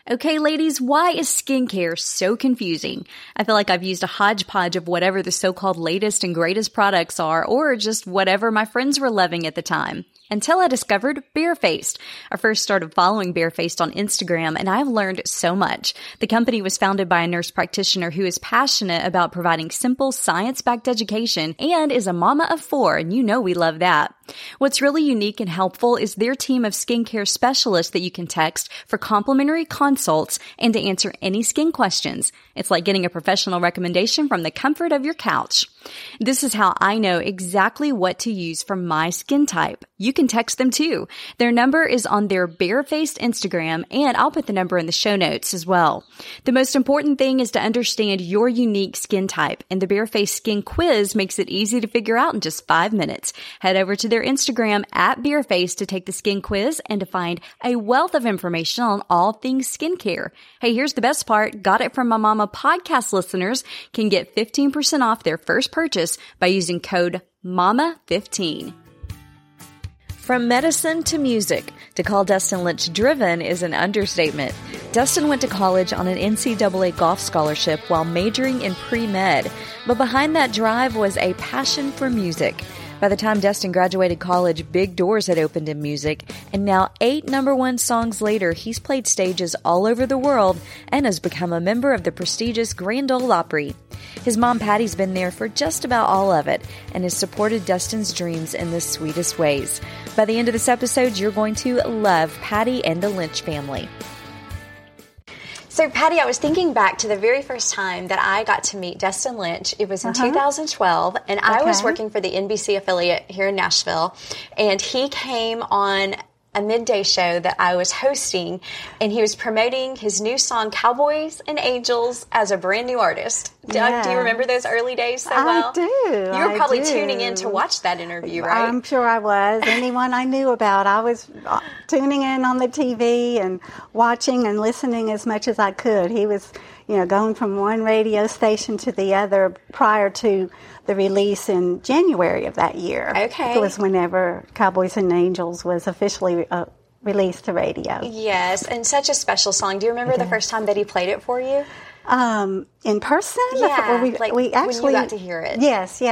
Okay, ladies, why is skincare so confusing? I feel like I've used a hodgepodge of whatever the so-called latest and greatest products are, or just whatever my friends were loving at the time. Until I discovered Barefaced. I first started following Barefaced on Instagram, and I've learned so much. The company was founded by a nurse practitioner who is passionate about providing simple, science-backed education and is a mama of 4, and you know we love that. What's really unique and helpful is their team of skincare specialists that you can text for complimentary consults and to answer any skin questions. It's like getting a professional recommendation from the comfort of your couch. This is how I know exactly what to use for my skin type. You can text them too. Their number is on their Barefaced Instagram, and I'll put the number in the show notes as well. The most important thing is to understand your unique skin type, and the Barefaced Skin Quiz makes it easy to figure out in just 5 minutes. Head over to their Instagram at Barefaced to take the skin quiz and to find a wealth of information on all things skincare. Hey, here's the best part. Got It From My Mama podcast listeners can get 15% off their first purchase by using code MAMA15. From medicine to music, to call Dustin Lynch driven is an understatement. Dustin went to college on an NCAA golf scholarship while majoring in pre-med, but behind that drive was a passion for music. By the time Dustin graduated college, big doors had opened in music, and now 8 #1 songs later, he's played stages all over the world and has become a member of the prestigious Grand Ole Opry. His mom, Patty's been there for just about all of it and has supported Dustin's dreams in the sweetest ways. By the end of this episode, you're going to love Patty and the Lynch family. So, Patty, I was thinking back to the very first time that I got to meet Dustin Lynch. It was in 2012, and I was working for the NBC affiliate here in Nashville, and he came on a midday show that I was hosting, and he was promoting his new song, Cowboys and Angels, as a brand new artist. Yeah. Do you remember those early days so well? I do. You were probably tuning in to watch that interview, right? I'm sure I was. Anyone I knew about, I was tuning in on the TV and watching and listening as much as I could. He was, going from one radio station to the other prior to the release in January of that year. Okay. It was whenever Cowboys and Angels was officially released to radio. Yes, and such a special song. Do you remember the first time that he played it for you? In person? Yeah, we actually, when you got to hear it. Yes.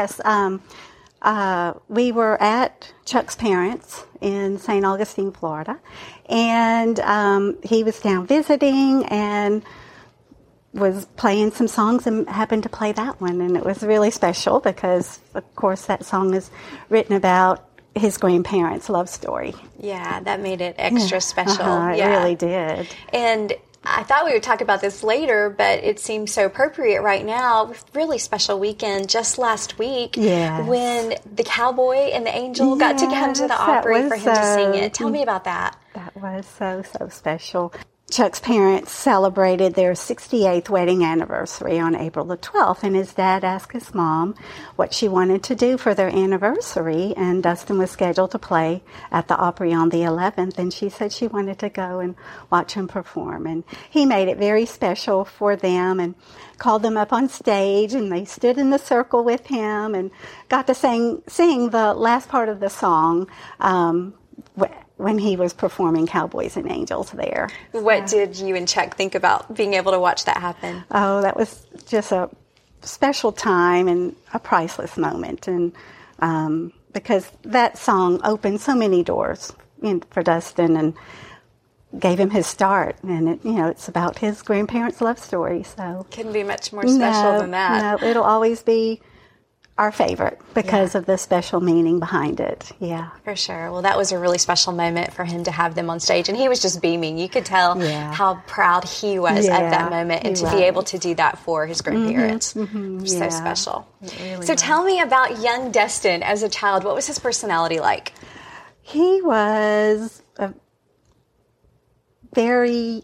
We were at Chuck's parents in St. Augustine, Florida, and he was down visiting and was playing some songs and happened to play that one, and it was really special because, of course, that song is written about his grandparents' love story. Yeah, that made it extra special. It really did. And I thought we would talk about this later, but it seems so appropriate right now. Really special weekend just last week when the Cowboy and the Angel got to come to the Opry for him to sing it. Tell me about that. That was so special. Chuck's parents celebrated their 68th wedding anniversary on April the 12th, and his dad asked his mom what she wanted to do for their anniversary, and Dustin was scheduled to play at the Opry on the 11th, and she said she wanted to go and watch him perform, and he made it very special for them and called them up on stage, and they stood in the circle with him and got to sing the last part of the song when he was performing Cowboys and Angels there. What did you and Chuck think about being able to watch that happen? Oh, that was just a special time and a priceless moment. And because that song opened so many doors for Dustin and gave him his start. And, it's about his grandparents' love story. So couldn't be much more special than that. No, it'll always be our favorite because of the special meaning behind it. Yeah. For sure. Well, that was a really special moment for him to have them on stage. And he was just beaming. You could tell how proud he was of that moment and to be able to do that for his grandparents. So special. Really so tell me about young Dustin as a child. What was his personality like? He was a very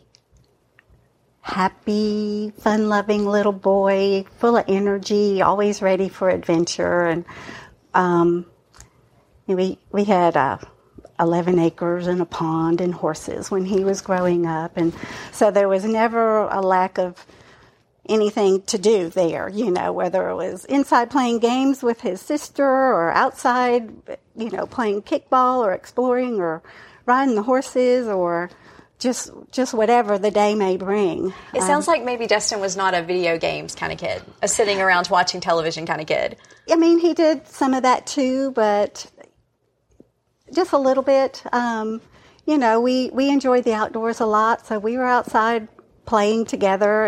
happy, fun-loving little boy, full of energy, always ready for adventure. And we had 11 acres and a pond and horses when he was growing up, and so there was never a lack of anything to do there. Whether it was inside playing games with his sister or outside, playing kickball or exploring or riding the horses or just whatever the day may bring. It sounds like maybe Dustin was not a video games kind of kid, a sitting around watching television kind of kid. I mean, he did some of that too, but just a little bit. You know, we enjoyed the outdoors a lot, so we were outside playing together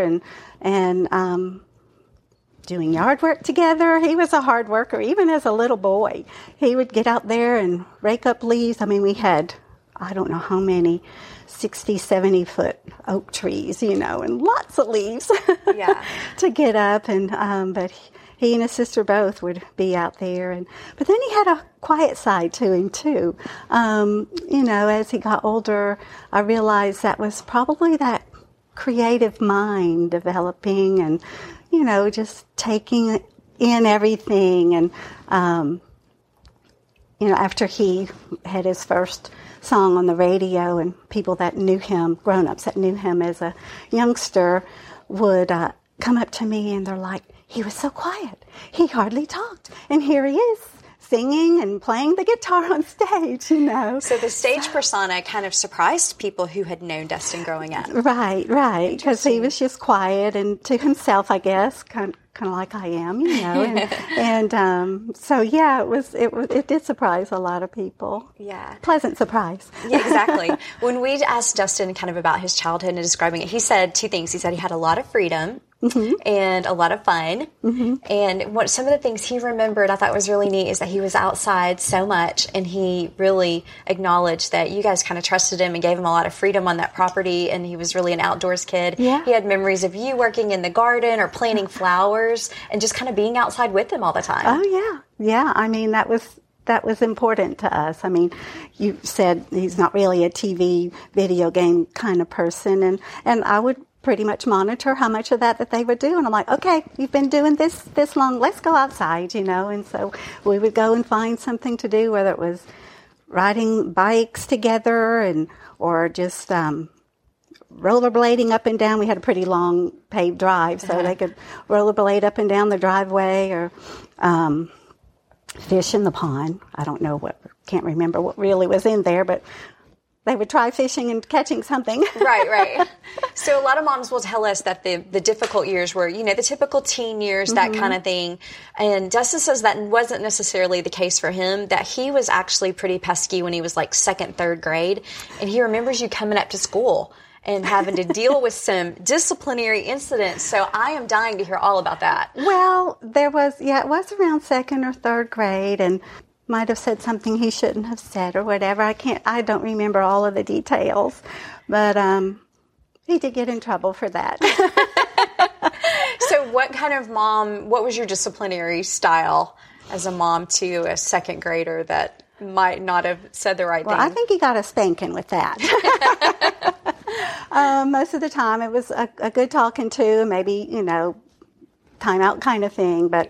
and doing yard work together. He was a hard worker, even as a little boy. He would get out there and rake up leaves. I mean, we had, I don't know how many, 60, 70-foot oak trees, you know, and lots of leaves to get up. And but he and his sister both would be out there. But then he had a quiet side to him, too. You know, as he got older, I realized that was probably that creative mind developing and, you know, just taking in everything. And, you know, after he had his first song on the radio and people that knew him, grown-ups that knew him as a youngster would come up to me and they're like, he was so quiet. He hardly talked. And here he is singing and playing the guitar on stage, you know. So the stage persona kind of surprised people who had known Dustin growing up. Right. Because he was just quiet and to himself, I guess, kind of like I am, you know. And so, yeah, it did surprise a lot of people. Yeah. Pleasant surprise. Yeah, exactly. When we asked Dustin kind of about his childhood and describing it, he said two things. He said he had a lot of freedom. Mm-hmm. And a lot of fun. Mm-hmm. And some of the things he remembered I thought was really neat is that he was outside so much and he really acknowledged that you guys kind of trusted him and gave him a lot of freedom on that property, and he was really an outdoors kid. Yeah. He had memories of you working in the garden or planting flowers and just kind of being outside with him all the time. Oh, yeah. Yeah, I mean, that was important to us. I mean, you said he's not really a TV video game kind of person, and I would pretty much monitor how much of that they would do. And I'm like, okay, you've been doing this long, let's go outside, you know. And so we would go and find something to do, whether it was riding bikes together or just rollerblading up and down. We had a pretty long paved drive, so they could rollerblade up and down the driveway or fish in the pond. I don't know can't remember what really was in there, but they would try fishing and catching something. Right. So a lot of moms will tell us that the difficult years were, you know, the typical teen years, that kind of thing. And Dustin says that wasn't necessarily the case for him, that he was actually pretty pesky when he was like second, third grade. And he remembers you coming up to school and having to deal with some disciplinary incidents. So I am dying to hear all about that. Well, it was around second or third grade, and might have said something he shouldn't have said or whatever. I don't remember all of the details, but he did get in trouble for that. So what was your disciplinary style as a mom to a second grader that might not have said the right thing? Well, I think he got a spanking with that. Most of the time it was a good talking to, maybe, you know, timeout kind of thing, but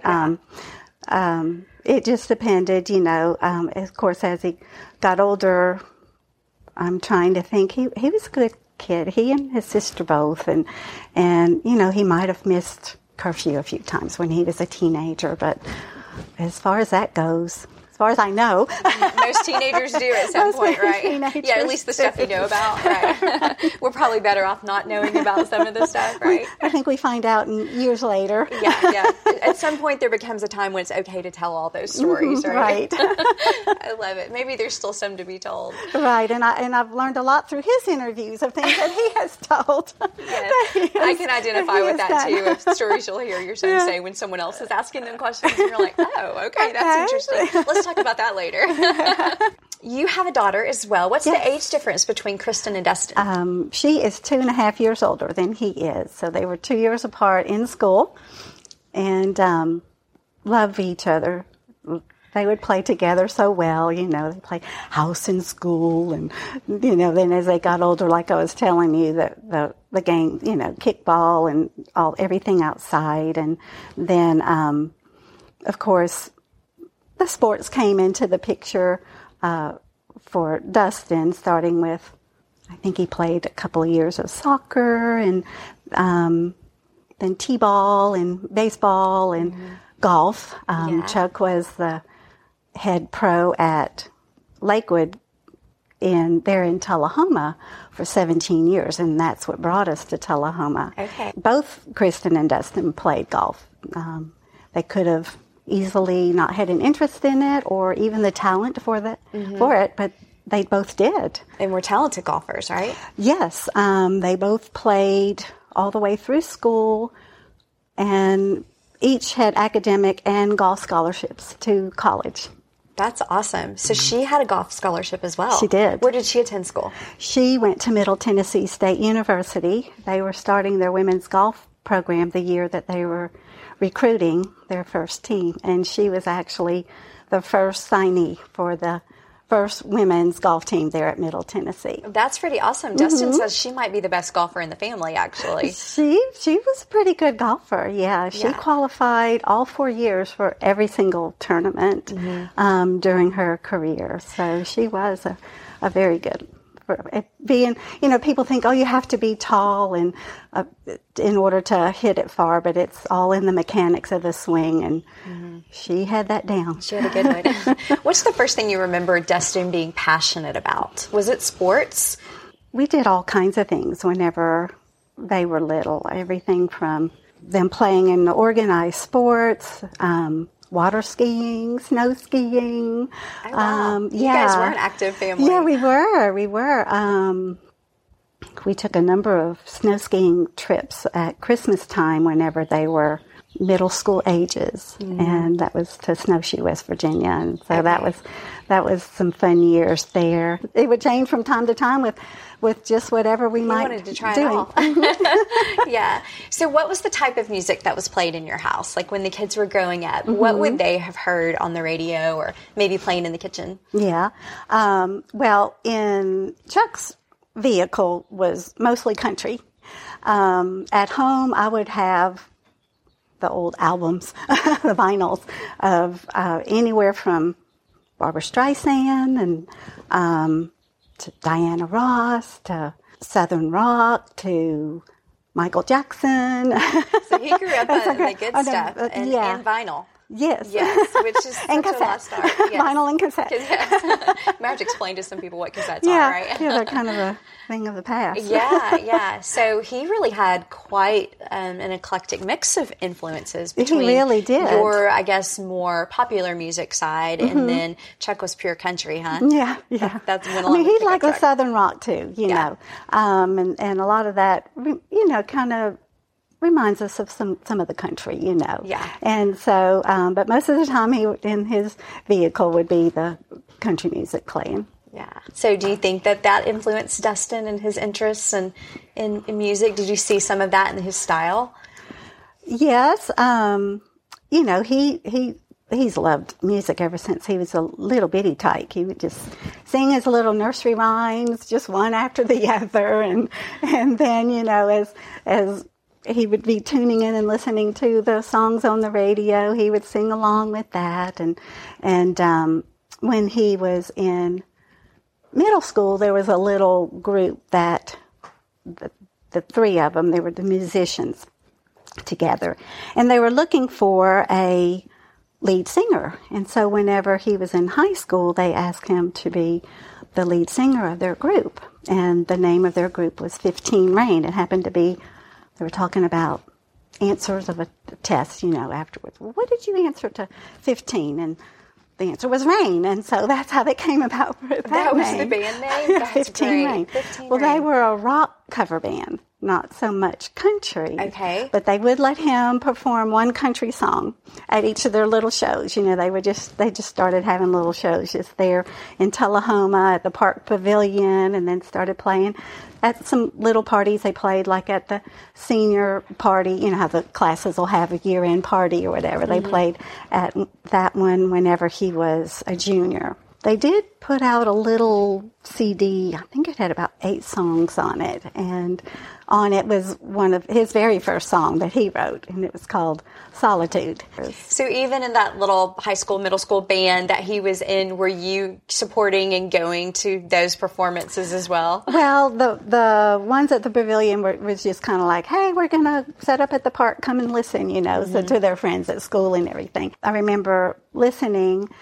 it just depended, you know. Of course, as he got older, I'm trying to think. He was a good kid. He and his sister both, and you know, he might have missed curfew a few times when he was a teenager. But as far as that goes, as far as I know, most teenagers do at some point, right? Yeah, at least the stuff you know about, right? We're probably better off not knowing about some of the stuff, right? I think we find out years later. Yeah. At some point, there becomes a time when it's okay to tell all those stories, right? I love it. Maybe there's still some to be told, right? And I've learned a lot through his interviews of things that he has told. Yes. I can identify with that too. Of stories you'll hear your son say when someone else is asking them questions, and you're like, oh, okay, that's interesting. Let's talk about that later. You have a daughter as well. What's the age difference between Kristen and Dustin? She is 2.5 years older than he is. So they were 2 years apart in school and love each other. They would play together so well, you know. They play house and school, and, you know, then as they got older, like I was telling you, the game, you know, kickball and everything outside. And then, of course, the sports came into the picture for Dustin, starting with, I think he played a couple of years of soccer, and then t-ball and baseball and golf. Chuck was the head pro at Lakewood there in Tullahoma for 17 years, and that's what brought us to Tullahoma. Okay. Both Kristen and Dustin played golf. They could have easily not had an interest in it or even the talent for it, but they both did. And were talented golfers, right? Yes. They both played all the way through school, and each had academic and golf scholarships to college. That's awesome. So she had a golf scholarship as well. She did. Where did she attend school? She went to Middle Tennessee State University. They were starting their women's golf program the year that they were recruiting their first team, and she was actually the first signee for the first women's golf team there at Middle Tennessee. That's pretty awesome. Dustin says she might be the best golfer in the family, actually. She was a pretty good golfer, yeah. She qualified all 4 years for every single tournament during her career. So she was a very good being, people think, you have to be tall and in order to hit it far, but it's all in the mechanics of the swing, and she had that down. She had a good one. What's the first thing you remember Dustin being passionate about? Was it sports? We did all kinds of things whenever they were little, everything from them playing in the organized sports, water skiing, snow skiing. Oh, wow. You guys were an active family. Yeah, we were. We took a number of snow skiing trips at Christmas time whenever they were middle school ages, and that was to Snowshoe, West Virginia, and so that was some fun years there. It would change from time to time with just whatever we might wanted to try do. It all. Yeah. So what was the type of music that was played in your house? Like when the kids were growing up, what would they have heard on the radio or maybe playing in the kitchen? Yeah. Well, in Chuck's vehicle was mostly country. At home, I would have the old albums, the vinyls of anywhere from Barbra Streisand and to Diana Ross, to Southern rock, to Michael Jackson. So he grew up on the good stuff and vinyl. Yes. Yes, which is such a lost art. Yes. Vinyl and cassette. Marge explained to some people what cassettes are, right? Yeah, they're kind of a thing of the past. Yeah. So he really had quite an eclectic mix of influences between he really did. Your, I guess, more popular music side, and then Chuck was pure country, huh? Yeah. That's when he liked the Southern rock too, you know, and a lot of that, kind of reminds us of some of the country, Yeah. And so, but most of the time he in his vehicle would be the country music playing. Yeah. So do you think that influenced Dustin and his interests in music? Did you see some of that in his style? Yes. He's loved music ever since he was a little bitty tyke. He would just sing his little nursery rhymes, just one after the other. And then, as he would be tuning in and listening to the songs on the radio, he would sing along with that. And when he was in middle school, there was a little group that the three of them, they were the musicians together, and they were looking for a lead singer. And so whenever he was in high school, they asked him to be the lead singer of their group. And the name of their group was 15 Rain. It happened to be, they were talking about answers of a test, afterwards. Well, what did you answer to 15? And the answer was Rain, and so that's how they came about with that was name. the band name? That's 15 great. Rain. 15 Well, Rain. they were a rock cover band, not so much country. Okay. But they would let him perform one country song at each of their little shows. They just started having little shows just there in Tullahoma at the Park Pavilion, and then started playing at some little parties. They played like at the senior party, how the classes will have a year-end party or whatever. They played at that one whenever he was a junior. They did put out a little CD. I think it had about 8 songs on it. And on it was one of his very first song that he wrote, and it was called Solitude. So even in that little high school, middle school band that he was in, were you supporting and going to those performances as well? Well, the ones at the pavilion was just kind of like, hey, we're going to set up at the park, come and listen, so to their friends at school and everything. I remember listening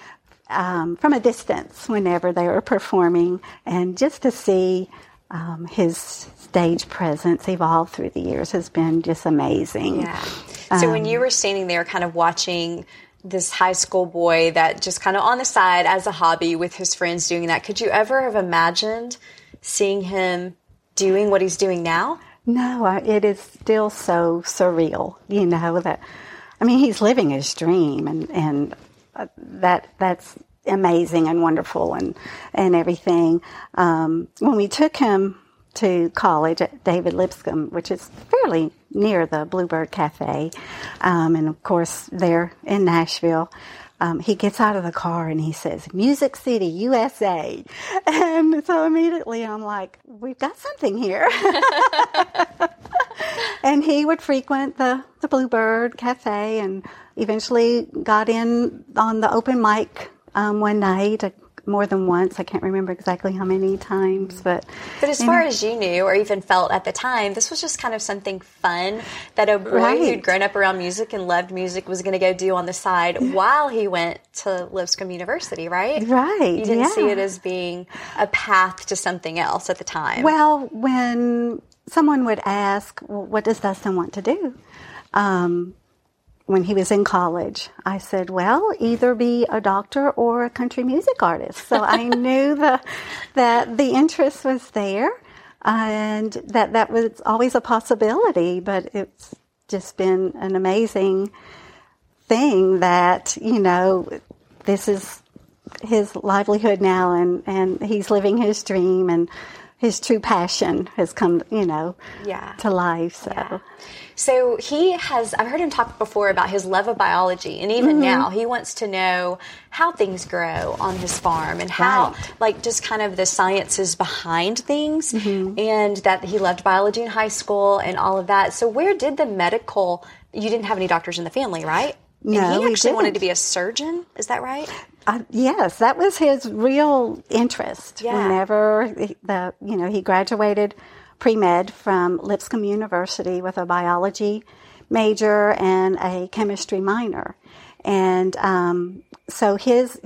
from a distance whenever they were performing, and just to see his stage presence evolve through the years has been just amazing. Yeah. So when you were standing there kind of watching this high school boy that just kind of on the side as a hobby with his friends doing that, could you ever have imagined seeing him doing what he's doing now? No, it is still so surreal, that, he's living his dream, and that's amazing and wonderful and everything. When we took him to college at David Lipscomb, which is fairly near the Bluebird Cafe, and of course there in Nashville, he gets out of the car and he says, "Music City, USA." And so immediately I'm like, we've got something here. And he would frequent the Bluebird Cafe and eventually got in on the open mic one night, more than once. I can't remember exactly how many times. But as far as you knew or even felt at the time, this was just kind of something fun that a boy who'd grown up around music and loved music was going to go do on the side while he went to Lipscomb University, right? Right. You didn't see it as being a path to something else at the time. Well, when someone would ask, well, what does Dustin want to do? When he was in college, I said, well, either be a doctor or a country music artist. So I knew that the interest was there and that was always a possibility, but it's just been an amazing thing that, this is his livelihood now and he's living his dream and his true passion has come, to life. So. Yeah. So I've heard him talk before about his love of biology, and even now he wants to know how things grow on his farm and how, just kind of the sciences behind things, and that he loved biology in high school and all of that. So where did you didn't have any doctors in the family, right? No, and he actually didn't. wanted to be a surgeon, is that right? Yes, that was his real interest. Yeah. Whenever he graduated pre-med from Lipscomb University with a biology major and a chemistry minor. And so his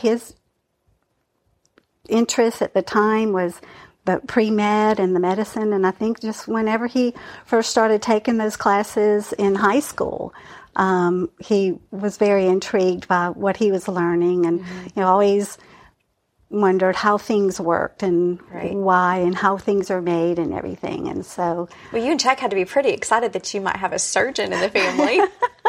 interest at the time was the pre-med and the medicine. And I think just whenever he first started taking those classes in high school, he was very intrigued by what he was learning and always wondered how things worked and why and how things are made and everything. And so... Well, you and Chuck had to be pretty excited that you might have a surgeon in the family.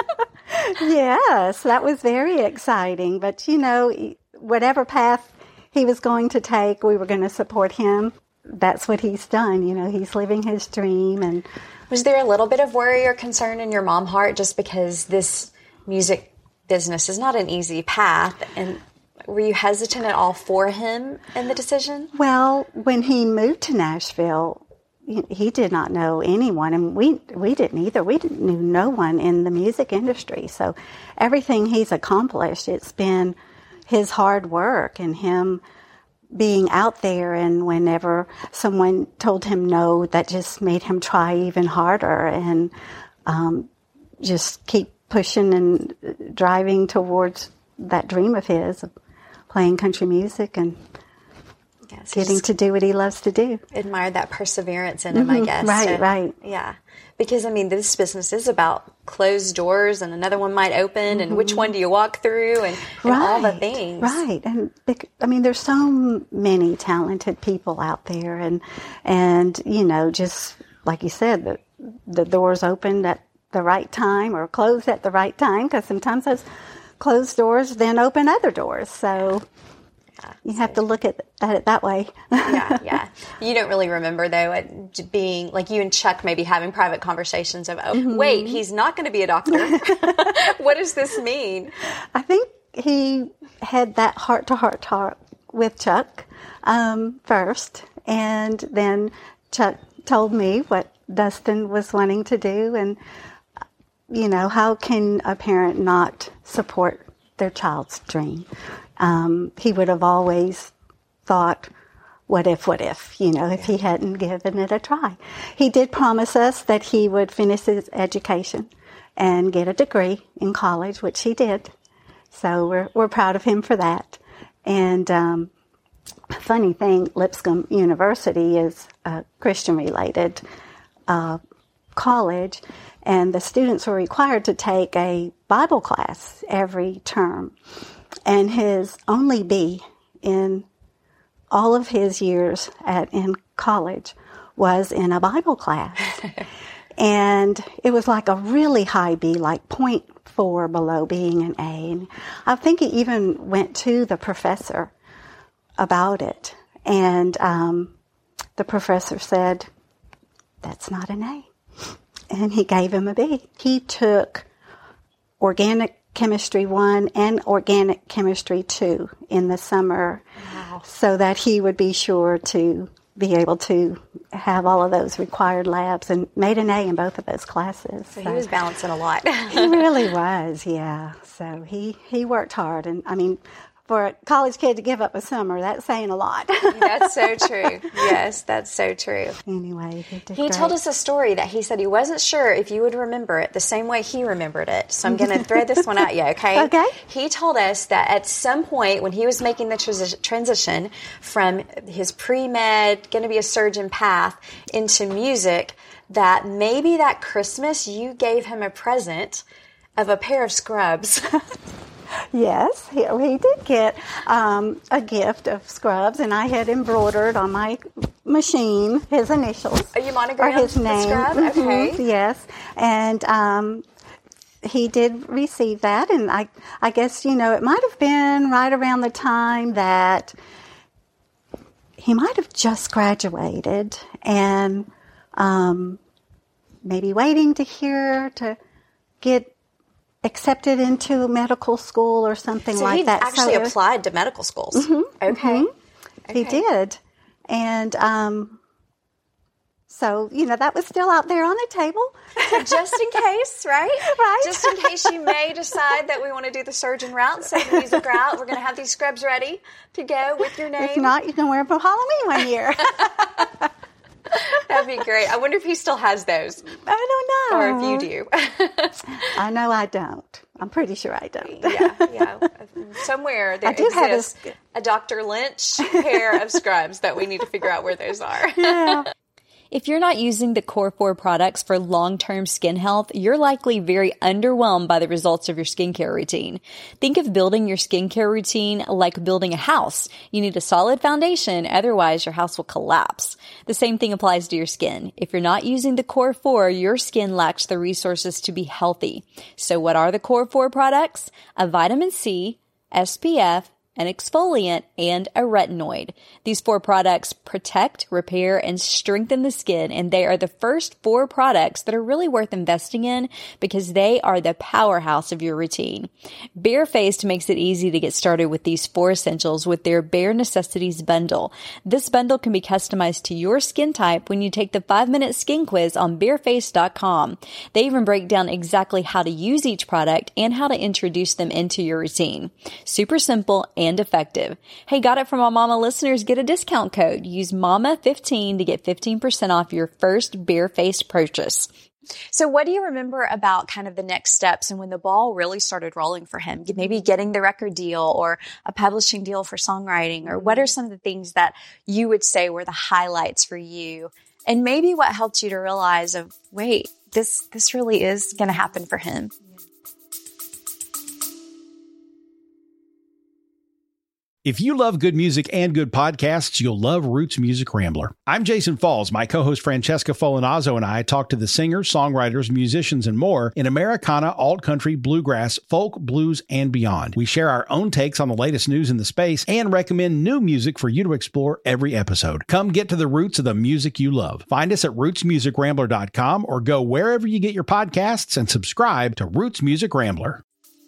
Yes, that was very exciting. But, whatever path he was going to take, we were going to support him. That's what he's done. He's living his dream. And was there a little bit of worry or concern in your mom heart just because this music business is not an easy path? And were you hesitant at all for him in the decision? Well, when he moved to Nashville, he did not know anyone, and we didn't either. We knew no one in the music industry. So everything he's accomplished, it's been his hard work and him being out there, and whenever someone told him no, that just made him try even harder and just keep pushing and driving towards that dream of his of playing country music and getting to do what he loves to do. Admired that perseverance in him, I guess. Right. Yeah. Because, this business is about closed doors and another one might open and which one do you walk through and all the things. Right. And, there's so many talented people out there and just like you said, the doors opened at the right time or closed at the right time, because sometimes those closed doors then open other doors. So you have to look at it that way. Yeah. You don't really remember, though, it being like you and Chuck maybe having private conversations of, wait, he's not going to be a doctor. What does this mean? I think he had that heart-to-heart talk with Chuck first, and then Chuck told me what Dustin was wanting to do, and how can a parent not support their child's dream? He would have always thought, what if, if he hadn't given it a try. He did promise us that he would finish his education and get a degree in college, which he did. So we're proud of him for that. And funny thing, Lipscomb University is a Christian-related college, and the students were required to take a Bible class every term. And his only B in all of his years in college was in a Bible class. And it was like a really high B, like 0.4 below being an A. And I think he even went to the professor about it. And the professor said, "That's not an A." And he gave him a B. He took Organic Chemistry 1 and Organic Chemistry 2 in the summer. Wow. So that he would be sure to be able to have all of those required labs, and made an A in both of those classes. So he was balancing a lot. He really was, yeah. So he worked hard. And, I mean, for a college kid to give up a summer, that's saying a lot. That's so true. Yes, that's so true. Anyway, he told us a story that he said he wasn't sure if you would remember it the same way he remembered it. So I'm going to throw this one at you, okay? Okay. He told us that at some point when he was making the transition from his pre-med, going to be a surgeon path into music, that maybe that Christmas you gave him a present of a pair of scrubs. Yes, he did get a gift of scrubs, and I had embroidered on my machine his initials. Are you monogrammed? Or his name. Scrub? Okay. Mm-hmm, yes, and he did receive that, and I guess, it might have been right around the time that he might have just graduated, and maybe waiting to get accepted into medical school or something like that. So he actually applied to medical schools. Mm-hmm, okay. Mm-hmm. He did. And so, that was still out there on the table. So just in case, right? Right. Just in case you may decide that we want to do the surgeon route instead of the music route, we're going to have these scrubs ready to go with your name. If not, you can wear them for Halloween one year. That'd be great. I wonder if he still has those. I don't know. Or if you do. I know I don't. I'm pretty sure I don't. Yeah. Somewhere there exists a Dr. Lynch pair of scrubs that we need to figure out where those are. Yeah. If you're not using the Core 4 products for long-term skin health, you're likely very underwhelmed by the results of your skincare routine. Think of building your skincare routine like building a house. You need a solid foundation, otherwise your house will collapse. The same thing applies to your skin. If you're not using the Core 4, your skin lacks the resources to be healthy. So what are the Core 4 products? A vitamin C, SPF, an exfoliant, and a retinoid. These 4 products protect, repair, and strengthen the skin, and they are the first 4 products that are really worth investing in because they are the powerhouse of your routine. Barefaced makes it easy to get started with these 4 essentials with their Bare Necessities bundle. This bundle can be customized to your skin type when you take the 5-minute skin quiz on barefaced.com. They even break down exactly how to use each product and how to introduce them into your routine. Super simple and effective. Hey, got it from my mama listeners? Get a discount code. Use MAMA15 to get 15% off your first barefaced purchase. So what do you remember about kind of the next steps and when the ball really started rolling for him? Maybe getting the record deal or a publishing deal for songwriting, or what are some of the things that you would say were the highlights for you? And maybe what helped you to realize wait, this really is going to happen for him. If you love good music and good podcasts, you'll love Roots Music Rambler. I'm Jason Falls. My co-host Francesca Folinazzo and I talk to the singers, songwriters, musicians, and more in Americana, alt country, bluegrass, folk, blues, and beyond. We share our own takes on the latest news in the space and recommend new music for you to explore every episode. Come get to the roots of the music you love. Find us at rootsmusicrambler.com or go wherever you get your podcasts and subscribe to Roots Music Rambler.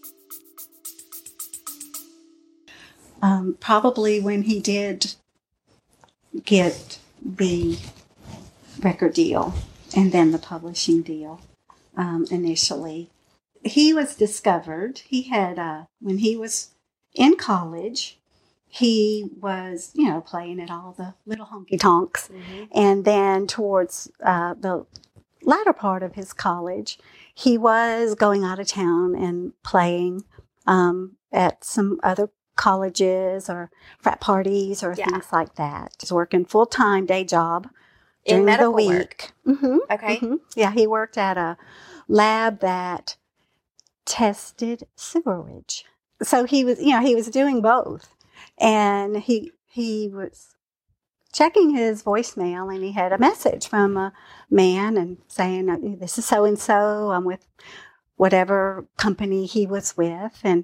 Probably when he did get the record deal and then the publishing deal initially, he was discovered. He had, when he was in college, he was, playing at all the little honky-tonks. Mm-hmm. And then towards the latter part of his college, he was going out of town and playing at some other colleges or frat parties or things like that. He's working full-time day job during in medical the week. Work. Mm-hmm. Okay. Mm-hmm. Yeah, he worked at a lab that tested sewerage. So he was doing both. And he was checking his voicemail, and he had a message from a man and saying, "This is so-and-so. I'm with whatever company he was with." And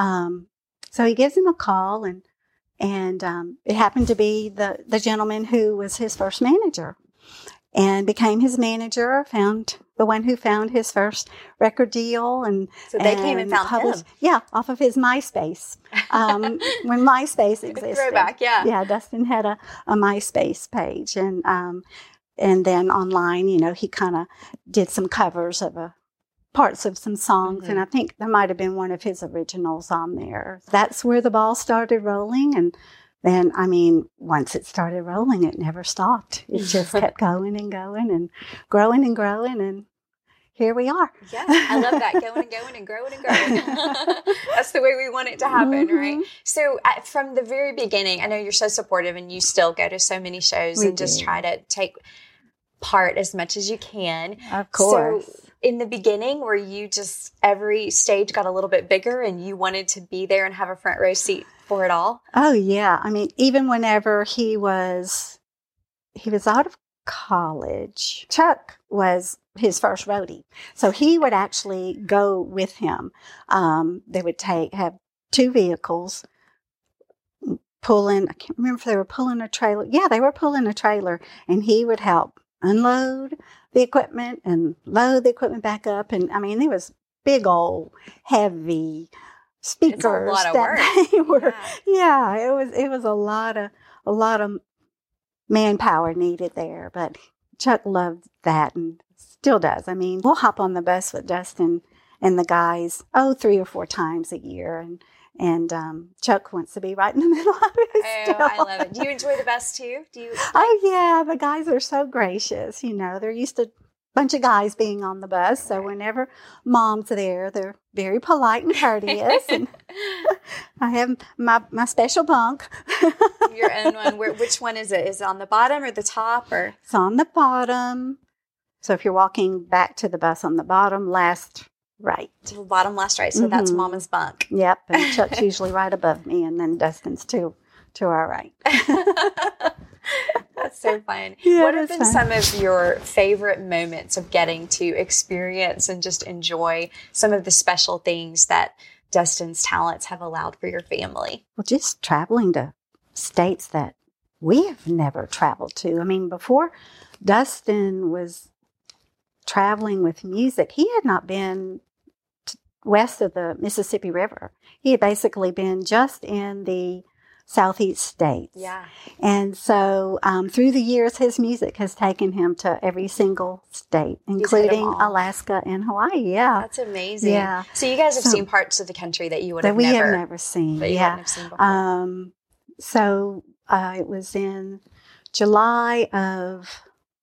so he gives him a call, and it happened to be the gentleman who was his first manager, and became his manager, found the one who found his first record deal. And so they came and found him. Yeah, off of his MySpace. When MySpace existed. Throwback, yeah. Yeah, Dustin had a MySpace page. And then online, he kind of did some covers of parts of some songs. Mm-hmm. And I think there might have been one of his originals on there. That's where the ball started rolling. And then, once it started rolling, it never stopped. It just kept going and going and growing and growing, and here we are. Yeah, I love that. Going and going and growing and growing. That's the way we want it to happen, right? So from the very beginning, I know you're so supportive, and you still go to so many shows and just try to take part as much as you can. Of course. So in the beginning, were you just, every stage got a little bit bigger and you wanted to be there and have a front row seat for it all? Oh, yeah. Even whenever he was out of college, Chuck was his first roadie. So he would actually go with him. They would have two vehicles pulling, I can't remember if they were pulling a trailer. Yeah, they were pulling a trailer, and he would help unload the equipment and load the equipment back up. And there was big old heavy speakers. It's a lot of work. It was a lot of manpower needed there, but Chuck loved that and still does. We'll hop on the bus with Dustin and the guys 3 or 4 times a year, and Chuck wants to be right in the middle of it. I love it. Do you enjoy the bus too? Oh yeah, the guys are so gracious. They're used to a bunch of guys being on the bus, so whenever Mom's there, they're very polite and courteous. And I have my special bunk. Your own one. Which one is it? Is it on the bottom or the top? Or it's on the bottom. So if you're walking back to the bus, on the bottom last right. To the bottom last right. So that's Mama's bunk. Yep. And Chuck's usually right above me, and then Dustin's to our right. That's so fun. Yeah, what have been some of your favorite moments of getting to experience and just enjoy some of the special things that Dustin's talents have allowed for your family? Well, just traveling to states that we have never traveled to. Before Dustin was traveling with music, he had not been west of the Mississippi River. He had basically been just in the Southeast states. Yeah. And so through the years, his music has taken him to every single state, including Alaska and Hawaii. Yeah. That's amazing. Yeah. So you guys have seen parts of the country that you would have never have never seen. That you wouldn't have seen before. So it was in July of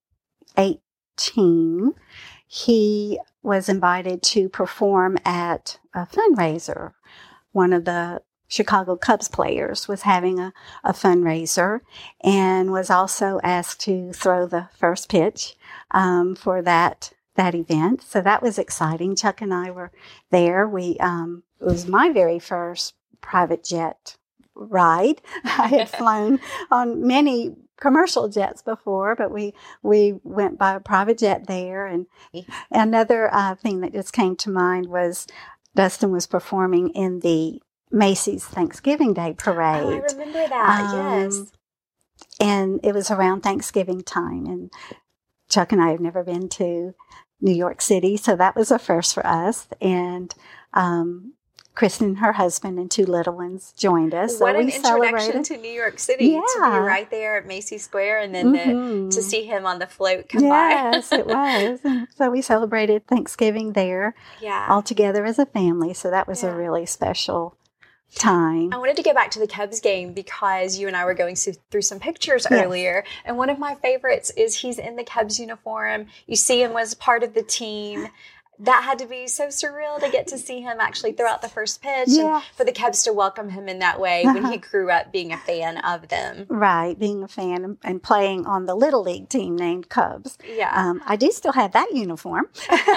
2018. He was invited to perform at a fundraiser. One of the Chicago Cubs players was having a fundraiser, and was also asked to throw the first pitch for that event. So that was exciting. Chuck and I were there. It was my very first private jet ride. I had flown on many commercial jets before, but we went by a private jet there. And another thing that just came to mind was Dustin was performing in the Macy's Thanksgiving Day Parade. Oh, I remember that, yes. And it was around Thanksgiving time, and Chuck and I have never been to New York City, so that was a first for us. And Kristen, her husband, and 2 little ones joined us. What so an we introduction to New York City, to be right there at Macy's Square, and then to see him on the float come by. Yes, it was. And so we celebrated Thanksgiving there all together as a family, so that was a really special time. I wanted to go back to the Cubs game because you and I were going through some pictures earlier, and one of my favorites is he's in the Cubs uniform. You see him as part of the team. that had to be so surreal to get to see him actually throw out the first pitch and for the Cubs to welcome him in that way when he grew up being a fan of them. Right, being a fan and playing on the Little League team named Cubs. Yeah. I do still have that uniform.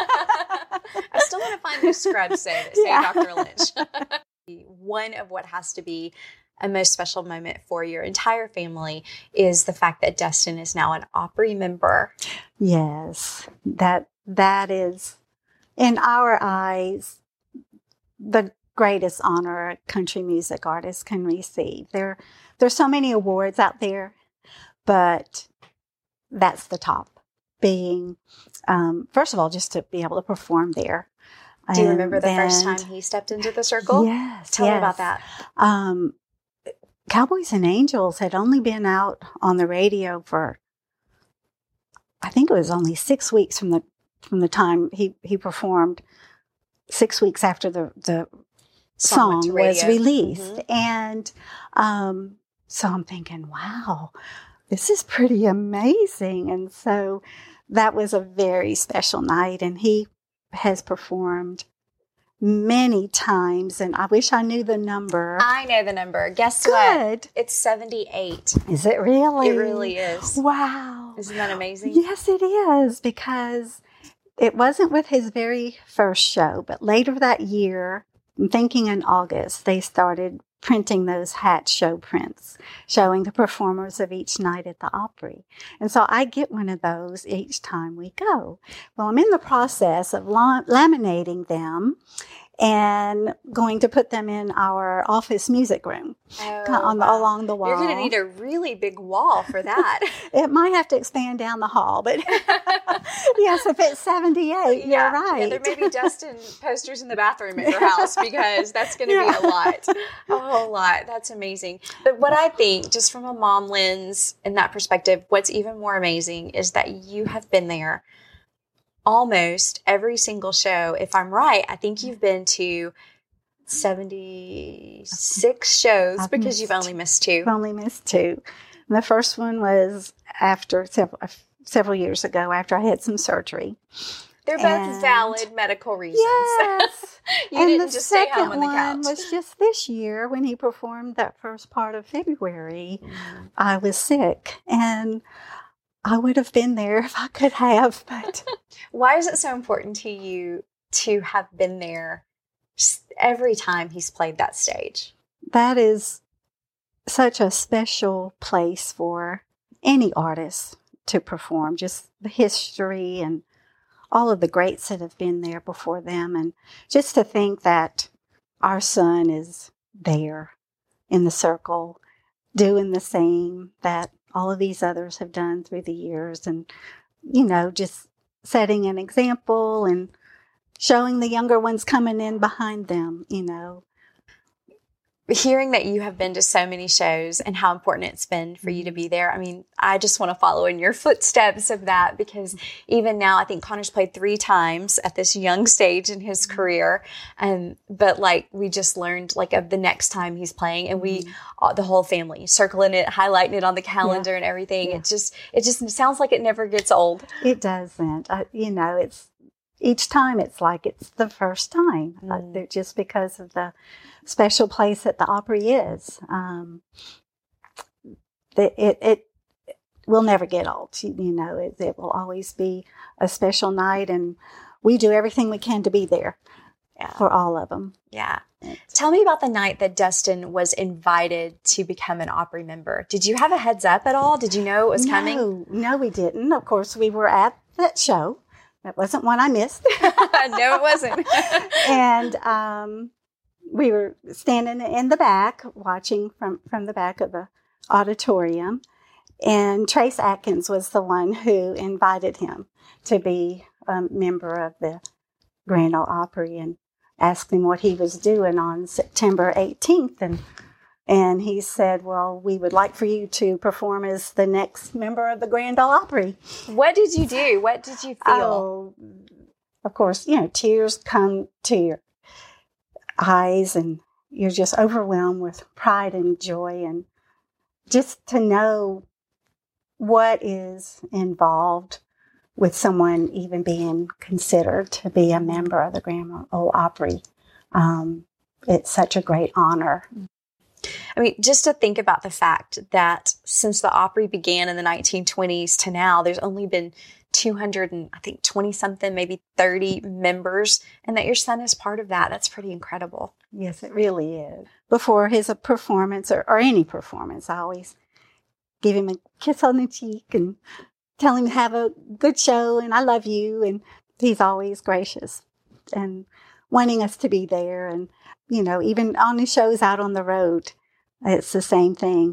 I still want to find those scrubs that say Dr. Lynch. One of what has to be a most special moment for your entire family is the fact that Dustin is now an Opry member. Yes, that is, in our eyes, the greatest honor a country music artist can receive. There's so many awards out there, but that's the top. Being, first of all, just to be able to perform there. Do you remember the first time he stepped into the circle? Yes. Tell me about that. Cowboys and Angels had only been out on the radio for, I think it was only 6 weeks from the time he performed, 6 weeks after the song was released. Mm-hmm. And so I'm thinking, wow, this is pretty amazing. And so that was a very special night. And he has performed many times, and I wish I knew the number. I know the number. Guess Good. What? It's 78. Is it really? It really is. Wow. Isn't that amazing? Yes, it is, because it wasn't with his very first show, but later that year, I'm thinking in August, they started printing those hat show prints showing the performers of each night at the Opry. And so I get one of those each time we go. Well, I'm in the process of laminating them and going to put them in our office music room along the wall. You're going to need a really big wall for that. It might have to expand down the hall, but yes, if it's 78, you're right. Yeah, there may be Dustin posters in the bathroom at your house because that's going to be a lot. A whole lot. That's amazing. But what I think, just from a mom lens and that perspective, what's even more amazing is that you have been there almost every single show. If I'm right, I think you've been to 76 shows because you've only missed 2. I've only missed 2. And the first one was after several years ago after I had some surgery. They're both valid medical reasons. Yes. You didn't just stay home on the couch. The second one was just this year when he performed that first part of February. I was sick, and I would have been there if I could have, but... Why is it so important to you to have been there every time he's played that stage? That is such a special place for any artist to perform, just the history and all of the greats that have been there before them. And just to think that our son is there in the circle doing the same that all of these others have done through the years, and, just setting an example and showing the younger ones coming in behind them, Hearing that you have been to so many shows and how important it's been for you to be there. I mean, I just want to follow in your footsteps of that, because even now, I think Connor's played 3 times at this young stage in his career. But we just learned of the next time he's playing, and we, the whole family, circling it, highlighting it on the calendar and everything. Yeah. It just sounds like it never gets old. It doesn't. It's each time it's like it's the first time, just because of the special place that the Opry is. It will never get old. It will always be a special night, and we do everything we can to be there for all of them. Yeah. Tell me about the night that Dustin was invited to become an Opry member. Did you have a heads up at all? Did you know it was coming? No, we didn't. Of course, we were at that show. That wasn't one I missed. No, it wasn't. And we were standing in the back, watching from the back of the auditorium. And Trace Atkins was the one who invited him to be a member of the Grand Ole Opry, and asked him what he was doing on September 18th. And he said, well, we would like for you to perform as the next member of the Grand Ole Opry. What did you do? What did you feel? Oh, of course, tears come to your eyes, and you're just overwhelmed with pride and joy, and just to know what is involved with someone even being considered to be a member of the Grand Ole Opry. It's such a great honor. I mean, just to think about the fact that since the Opry began in the 1920s to now, there's only been 200 and I think 20 something, maybe 30 members, and that your son is part of that. That's pretty incredible. Yes, it really is. Before his performance or any performance, I always give him a kiss on the cheek and tell him to have a good show and I love you. And he's always gracious and wanting us to be there. And, you know, even on his shows out on the road, it's the same thing,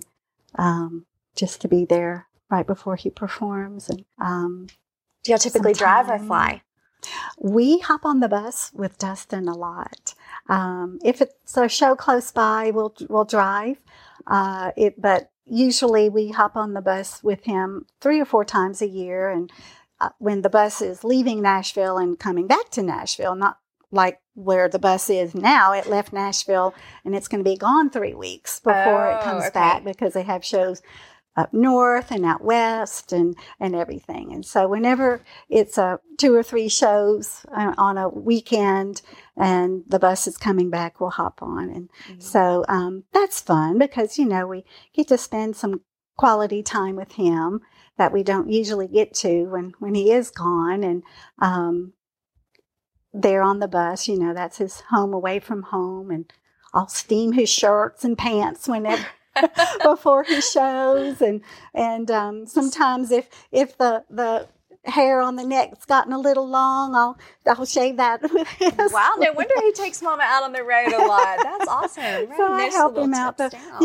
just to be there right before he performs. And do y'all typically drive or fly? We hop on the bus with Dustin a lot. If it's a show close by, we'll drive. But usually we hop on the bus with him 3 or 4 times a year. And when the bus is leaving Nashville and coming back to Nashville, not like where the bus is now, it left Nashville and it's going to be gone 3 weeks before it comes back because they have shows up north and out west and everything. And so whenever it's 2 or 3 shows on a weekend and the bus is coming back, we'll hop on. And so that's fun because, you know, we get to spend some quality time with him that we don't usually get to when he is gone. And there on the bus, you know, that's his home away from home. And I'll steam his shirts and pants whenever before he shows, and sometimes if the hair on the neck's gotten a little long, I'll shave that with his. Wow, no wonder he takes Mama out on the road a lot. That's awesome. Right? So I help him out.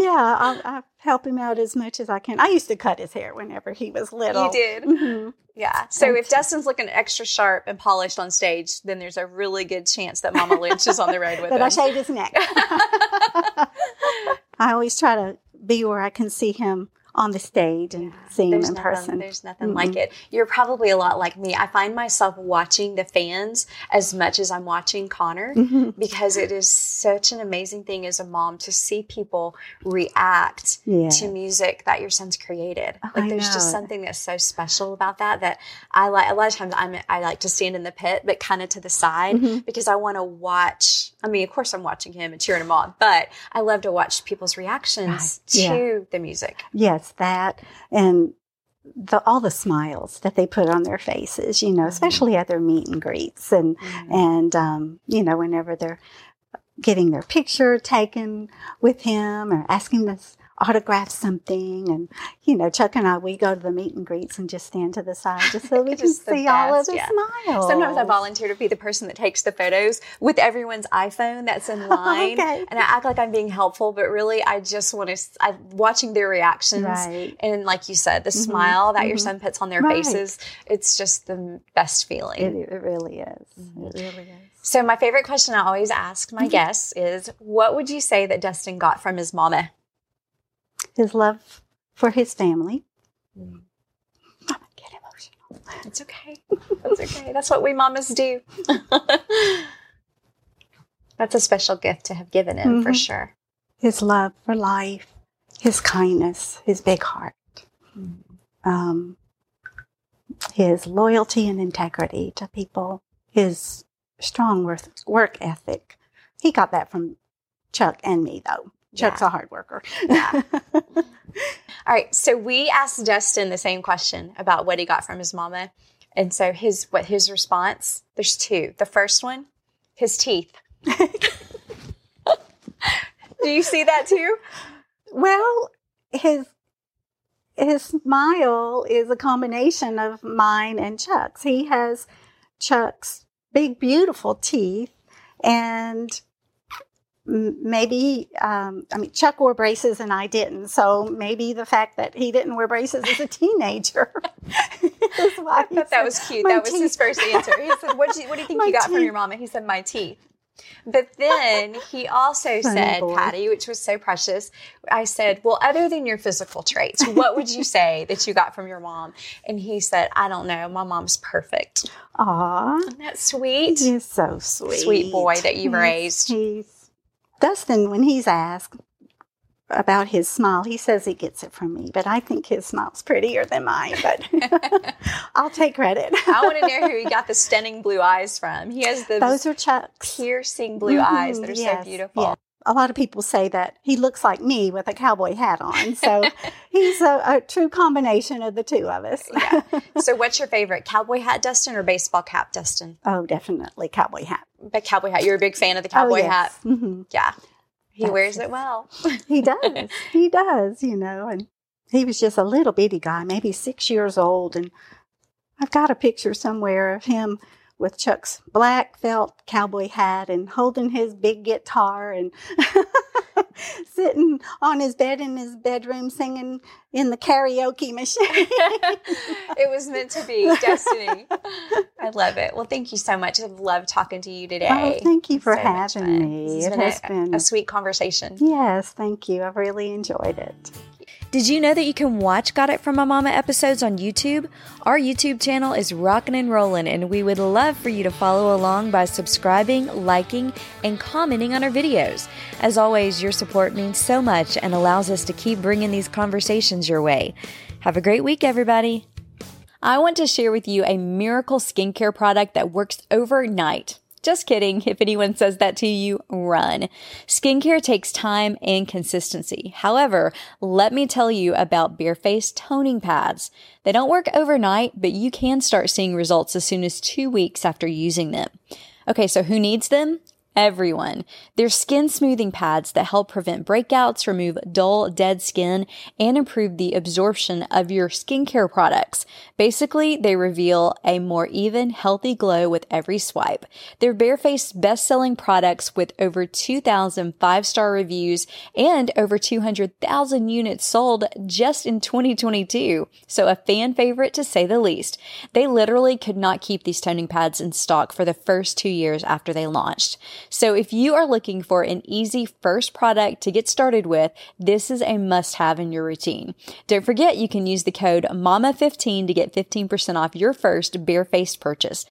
I help him out as much as I can. I used to cut his hair whenever he was little. You did? Mm-hmm. Yeah. So if Dustin's looking extra sharp and polished on stage, then there's a really good chance that Mama Lynch is on the road with him. But I shaved his neck. I always try to be where I can see him on the stage and see him in person. There's nothing like it. You're probably a lot like me. I find myself watching the fans as much as I'm watching Connor because it is such an amazing thing as a mom to see people react to music that your son's created. Like there's just something that's so special about that I like. A lot of times I like to stand in the pit, but kind of to the side because I want to watch. I mean, of course I'm watching him and cheering him on, but I love to watch people's reactions to the music. Yes, that and all the smiles that they put on their faces, you know, especially at their meet and greets and you know, whenever they're getting their picture taken with him or asking us autograph something. And, you know, Chuck and I, we go to the meet and greets and just stand to the side just so we can see all of the smiles. Sometimes I volunteer to be the person that takes the photos with everyone's iPhone that's in line. And I act like I'm being helpful, but really I just want to, I'm watching their reactions. And like you said, the smile that your son puts on their faces, it's just the best feeling. It really is. It really is. So my favorite question I always ask my guests is, what would you say that Dustin got from his mama? His love for his family. I'm going to get emotional. It's okay. That's okay. That's what we mamas do. That's a special gift to have given him, for sure. His love for life, his kindness, his big heart, his loyalty and integrity to people, his strong work ethic. He got that from Chuck and me, though. Chuck's a hard worker. All right. So we asked Dustin the same question about what he got from his mama. And so his response, there's 2. The first one, his teeth. Do you see that too? Well, his smile is a combination of mine and Chuck's. He has Chuck's big, beautiful teeth, and maybe, Chuck wore braces and I didn't. So maybe the fact that he didn't wear braces as a teenager is why I thought that was cute. That was his first answer. He said, what do you think you got from your mama? He said, my teeth. But then he also said, Patty, which was so precious, I said, well, other than your physical traits, what would you say that you got from your mom? And he said, I don't know. My mom's perfect. Aw. Isn't that sweet? He's so sweet. Sweet boy that you raised. Dustin, when he's asked, about his smile. He says he gets it from me, but I think his smile's prettier than mine, but I'll take credit. I want to know who he got the stunning blue eyes from. He has those are Chuck's piercing blue eyes that are so beautiful. Yes. A lot of people say that he looks like me with a cowboy hat on. So he's a true combination of the two of us. Yeah. So what's your favorite, cowboy hat, Dustin, or baseball cap, Dustin? Oh, definitely cowboy hat. But cowboy hat. You're a big fan of the cowboy hat? Mm-hmm. Yeah. He wears it well. He does. He does, and he was just a little bitty guy, maybe 6 years old. And I've got a picture somewhere of him with Chuck's black felt cowboy hat and holding his big guitar and sitting on his bed in his bedroom singing in the karaoke machine. It was meant to be. Destiny. I love it. Well, thank you so much. I've loved talking to you today. Oh, thank you for having me. It has been a sweet conversation. Yes, thank you. I've really enjoyed it. Did you know that you can watch Got It From My Mama episodes on YouTube? Our YouTube channel is rockin' and rollin', and we would love for you to follow along by subscribing, liking, and commenting on our videos. As always, your support means so much and allows us to keep bringing these conversations your way. Have a great week, everybody. I want to share with you a miracle skincare product that works overnight. Just kidding. If anyone says that to you, run. Skincare takes time and consistency. However, let me tell you about Barefaced toning pads. They don't work overnight, but you can start seeing results as soon as 2 weeks after using them. Okay, so who needs them? Everyone. They're skin smoothing pads that help prevent breakouts, remove dull, dead skin, and improve the absorption of your skincare products. Basically, they reveal a more even, healthy glow with every swipe. They're Barefaced best-selling products with over 2,000 five-star reviews and over 200,000 units sold just in 2022. So a fan favorite to say the least. They literally could not keep these toning pads in stock for the first 2 years after they launched. So if you are looking for an easy first product to get started with, this is a must-have in your routine. Don't forget you can use the code MAMA15 to get 15% off your first Barefaced purchase.